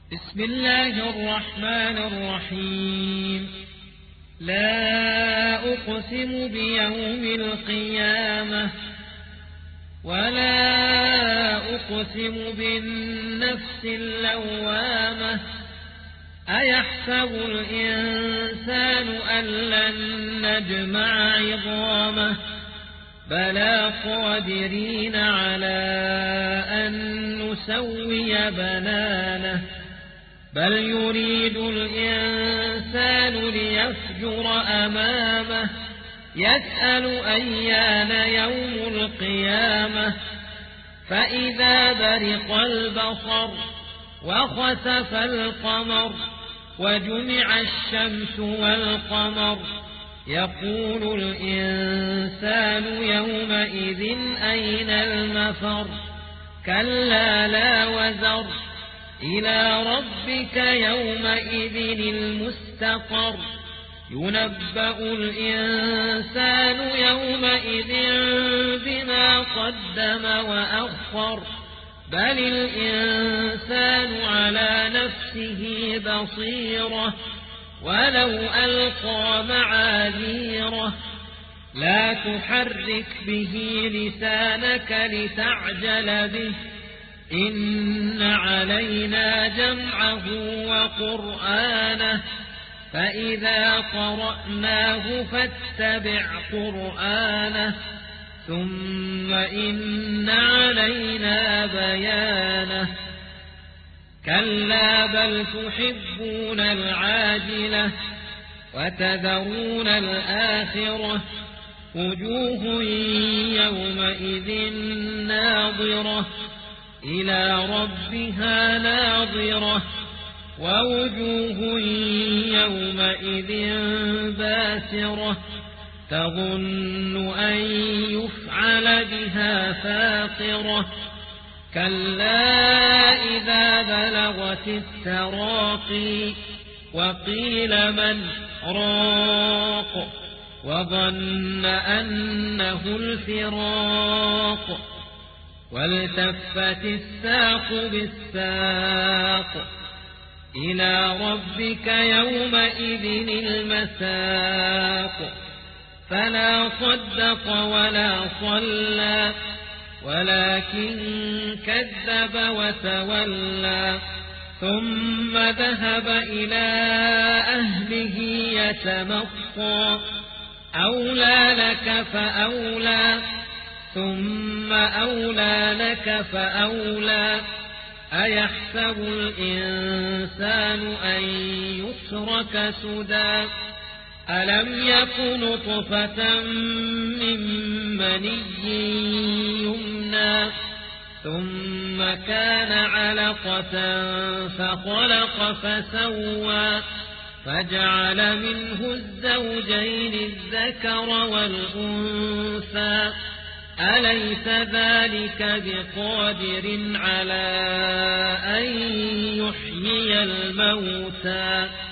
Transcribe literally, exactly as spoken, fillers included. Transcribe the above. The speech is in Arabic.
بسم الله الرحمن الرحيم. لا أقسم بيوم القيامة ولا أقسم بالنفس اللوامة أيحسب الإنسان أن لن نجمع عظامه بلى قادرين على أن نسوي بنانه بل يريد الإنسان ليفجر أمامه يسأل أيان يوم القيامة فإذا برق البصر وخسف القمر وجمع الشمس والقمر يقول الإنسان يومئذ أين المفر كلا لا وزر إلى ربك يومئذ المستقر ينبأ الإنسان يومئذ بما قدم وأخر بل الإنسان على نفسه بصيرة ولو ألقى معاذيره لا تحرك به لسانك لتعجل به إن علينا جمعه وقرآنه فإذا قرأناه فاتبع قرآنه ثم إن علينا بيانه كلا بل تحبون العاجلة وتذرون الآخرة وجوه يومئذ ناظرة إلى ربها ناظرة ووجوه يومئذ باسرة تظن أن يفعل بها فاقرة كلا إذا بلغت التراقي وقيل من راق وظن أنه الفراق والتفت الساق بالساق إلى ربك يومئذ المساق فلا صدق ولا صلى ولكن كذب وتولى ثم ذهب إلى أهله يتمطى أولى لك فأولى ثم أولى لك فأولى أيحسب الإنسان أن يترك سدى ألم يك نطفة من مني يمنى ثم كان علقة فخلق فسوى فجعل منه الزوجين الذكر والأنثى أليس ذلك بقادر على أن يحيي الموتى